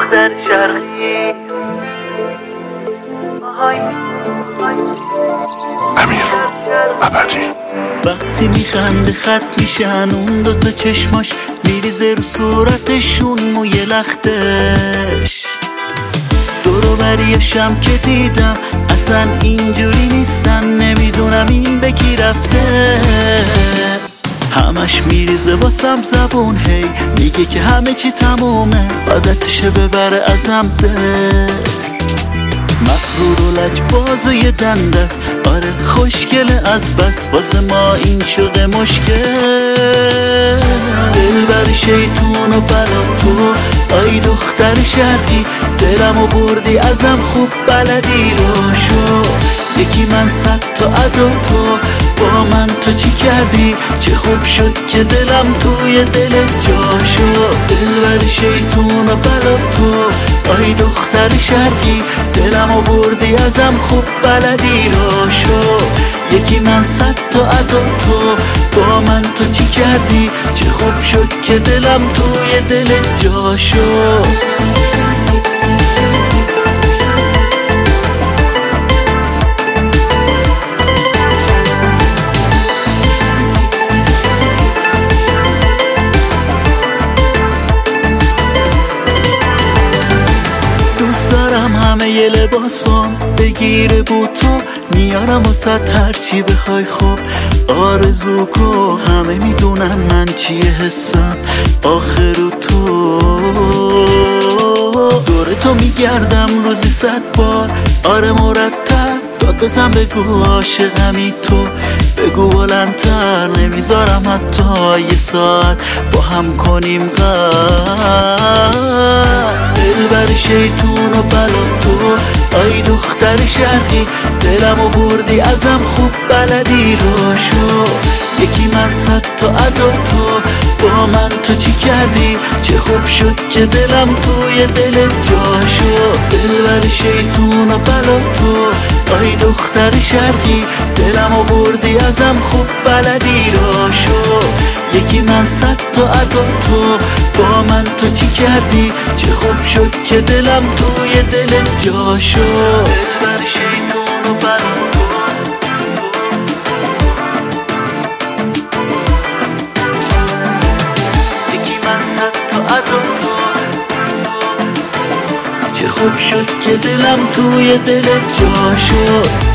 دختر شرقی. امیر ابدی. وقتی میخنده خط میشن اون دوتا چشماش، میریزه رو صورتشون موی لختش. دورو بریاشم که دیدم اصلا اینجوری نیستن، نمیدونم این به کی رفته. همش میریزه واسم زبون، هی میگه که همه چی تمومه، عادتشه ببره ازم دل. مغرور و لجباز و یه دندست، آره خوشگله از بس، واسه ما این شده مشکل. دلبر شیطون و بلا تو، آی دختر شرقی، دلمو بردی ازم خوب بلدی رو شو. یکی من 100 تا ادا تو، با من تو چی کردی؟ چه خوب شد که دلم توی دلت جا شد. دلبر شیطون و بلا تو، آی دختر شرقی، دلمو بردی ازم خوب بلدی رو شو. یکی من 100 تا ادا تو، با من تو چی کردی؟ چه خوب شد که دلم توی دلت جا شد. همه ی لباسم بگیره بود تو، میارم واسه هرچی بخوای. خوب آرزو کو، همه میدونن من چیه حسم آخرو تو. دور تو میگردم روزی 100 بار، آره مرتب داد بزن بگو عاشقمی تو، بگو بلندتر، نمیذارم حتی یه ساعت با هم کنیم قد. دلبر شیطون و بلا تو، آی دختر شرقی، دلمو بردی ازم خوب بلدی رو شو. یکی من 100 تا ادا تو، با من تو چی کردی؟ چه خوب شد که دلم توی دلت جا شد. دلبر شیطون و بلا تو، آی دختر شرقی، دلمو بردی ازم خوب بلدی رو شو. یکی من 100 تا ادا تو، با من تو چی کردی؟ چه خوب شد که دلم توی دلت جا شد. دلبر شیطون و بلا تو، یکی من 100 تا ادا تو، چه خوب شد که دلم توی دلت جا شد.